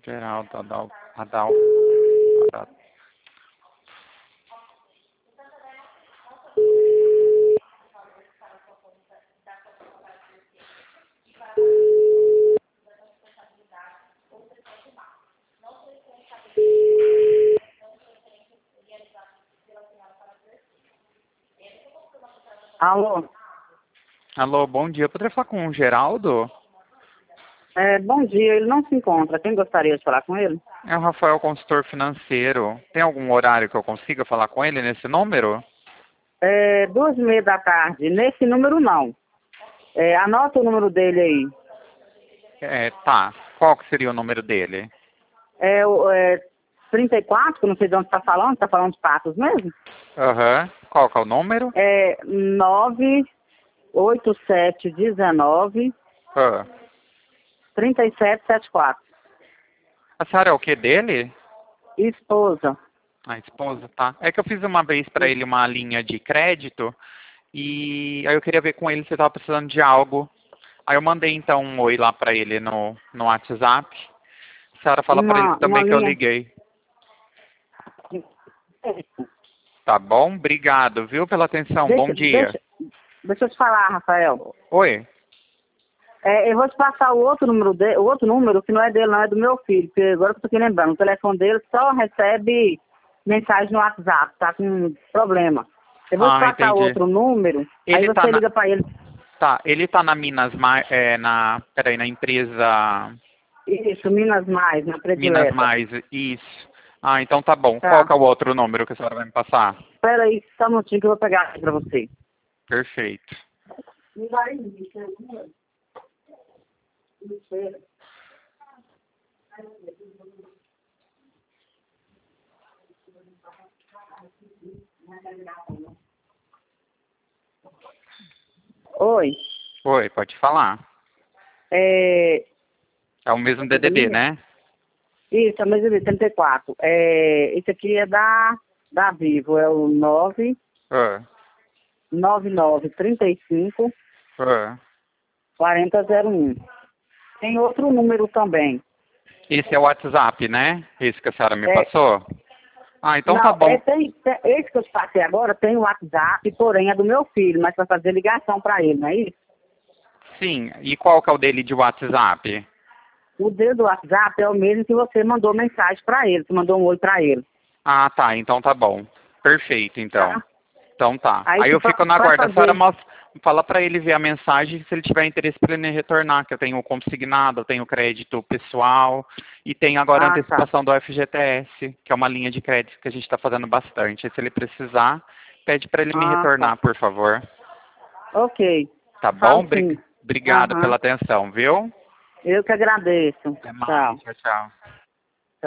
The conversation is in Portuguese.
Geraldo Adalto. Alô? Alô, bom dia. Eu poderia falar com o Geraldo? Bom dia, ele não se encontra. Quem gostaria de falar com ele? É o Rafael, consultor financeiro. Tem algum horário que eu consiga falar com ele nesse número? 2h30 da tarde. Nesse número não. Anota o número dele aí. Tá. Qual que seria o número dele? 34, que eu não sei de onde está falando. Está falando de Patos mesmo? Aham. Qual que é o número? 98719 Ah. 3774. A senhora é o que dele? Esposa. A esposa, tá. É que eu fiz uma vez pra ele uma linha de crédito e aí eu queria ver com ele se ele tava precisando de algo. Aí eu mandei então um oi lá pra ele no WhatsApp. A senhora fala pra ele Uma também que eu linha. liguei. Tá bom? Obrigado, viu, pela atenção. Bom Deixa, dia. deixa, deixa eu te falar, Rafael. Oi. Eu vou te passar o outro número que não é dele, não, é do meu filho, porque agora que eu tô aqui lembrando, o telefone dele só recebe mensagem no WhatsApp, tá com problema. Eu vou te passar o Entendi. outro número, aí Ele tá você na. liga pra ele. Tá, ele tá na Minas Mais, peraí, na empresa Isso, Minas Mais, na Minas predileta. Mais, isso. Então tá bom. Qual Tá. que é o outro número que a senhora vai me passar? Espera aí, só um minutinho que eu vou pegar aqui pra você. Perfeito. Me dá aí, número. Oi. Oi, pode falar. É, É o mesmo DDD, né? Isso, é o mesmo de 34. Esse aqui é da Vivo, é o Ah, 9935 ah. 4001. Tem outro número também. Esse é o WhatsApp, né? Esse que a senhora me É, passou? Então tá não, bom. esse que eu te passei agora tem o WhatsApp, porém é do meu filho, mas para fazer ligação para ele, não é isso? Sim, e qual que é o dele de WhatsApp? O dele do WhatsApp é o mesmo que você mandou mensagem para ele, você mandou um oi para ele, Tá, então tá bom. Perfeito, então. tá? Então tá. Aí Aí eu fico na para guarda. A senhora fazer. fala pra ele ver a mensagem, se ele tiver interesse pra ele me retornar, que eu tenho consignado, eu tenho crédito pessoal e tenho agora a Ah, tá. antecipação do FGTS, que é uma linha de crédito que a gente está fazendo bastante. Aí, se ele precisar, pede pra ele me Ah, tá. retornar, por favor. Ok. Tá bom? Falo sim. Obrigado pela Aham. atenção, viu? Eu que agradeço. Até mais. Tchau. Tchau, tchau.